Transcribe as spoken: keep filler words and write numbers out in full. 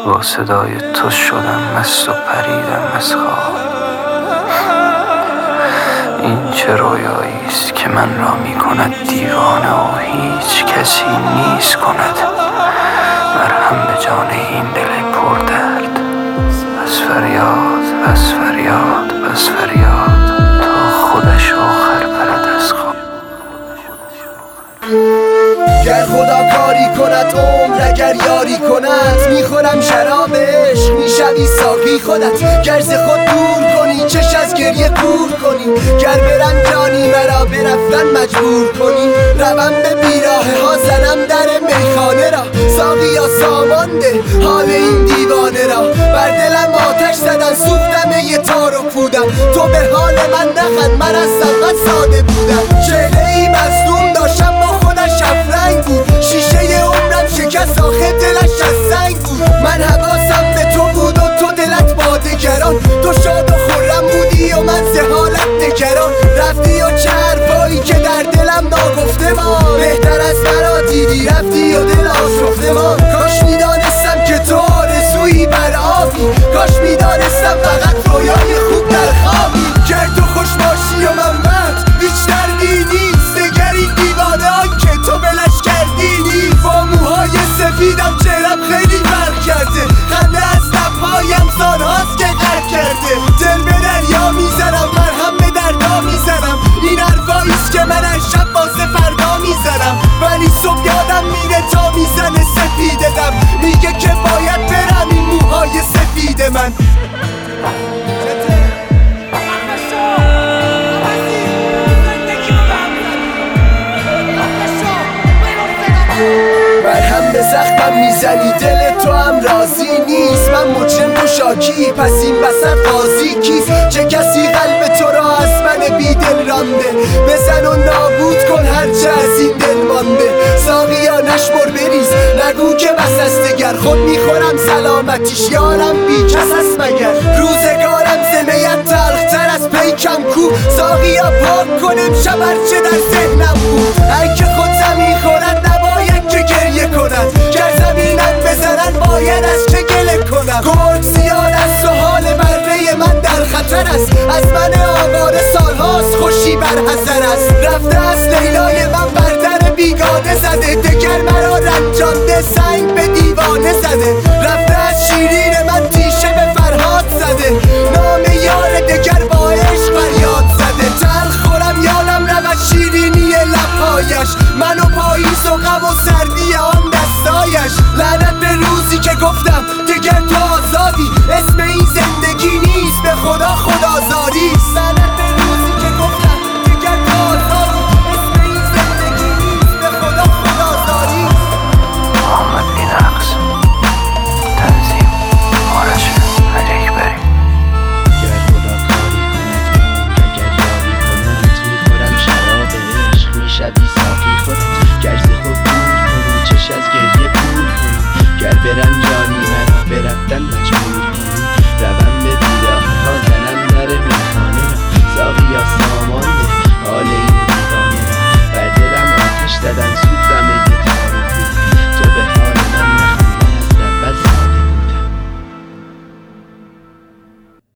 با صدای تو شدم مست و پریدم از خواب. این چه رویایی است که من را می کند دیوانه و هیچ کسی نیست کند مرهم به جان این دل پردرد. بس فریاد بس فریاد بس فریاد تا خودش آخر پرد از خواب. گر خدا کاری کند عمر اگر یاری کند، میخورم شراب عشق میشوی ساقی خودت. گر ز خود دور کنی چش از گریه کور کنی، گر برم جانی مرا برفتن مجبور کنی. روم به بیراهه ها زنم در میخانه را، ساقیا سامان ده حال این دیوانه را. بر دلم آتش زدن سوختم یه تار و پودم، تو به حال من نخند من از سبقت ساده بودم. چهره ای مظلوم داشتم با خودش افرنگ بود، شیشه عمرم شکست آخه دلش از سنگ بود. من حواسم به تو بود و تو دلت با دگران، تو شاد و خرم بودی و من ز حالت نگران. رفتی و چه حرفایی که در دلم ناگفته ماند، بهتر از مرا دیدی رفتی و دل آشفته ماند. کاش میدانستم که تو آرزویی بر آبی، کاش میدانستم فقط رویای خوب در خوابی. گر تو خوش باشی و من بد هیچ دردی نیست، دگر این دیوانه آن که تو بلش کردی نیست. با موهای سفیدم چهرم خیلی فرق کرده، خنده از لبهایم سالهاست که غرق کرده. دل به دریا میزنم مرهم به دردا میزنم، این حرفاییست که من از شب واسه فردا میزنم. ولی صبح یادم میره تا میزنه سفید دم، میگه که باید برم این موهای سفید من. مرهم به زخمم میزنی دل تو هم راضی نیست، من مجرم و شاکی پس این وسط قاضی کیست؟ چه کسی قلب تو را از من بی دل رانده، بزن و نابود کن هرچه از این دل مانده. ساقیا نشمر بریز نگو که بس است دگر، خود میخورم سلامتیش یارم بی کس است مگر. روزگارم زمیت تلختر از پیکم کو، ساقیا پاک کنم شب هرچه در ذهنم بود. هر که خود زمین خورد نباید که گریه کند، گر زمینم بزنن باید از چه گله کنم. گرگ زیاد است و حال بره من در خطر است، از من آواره سالهاست خوشی بر حذر است. رفته از لیلای من بر در بیگانه زده، دگر مرا رنجانده سنگ به دیوانه زده. رفته از شیرین من تیشه به فرهاد زده، نام یار دگر با عشق فریاد زده. تلخ خورم یادم رود شیرینی لبهایش، من و پاییز و غم و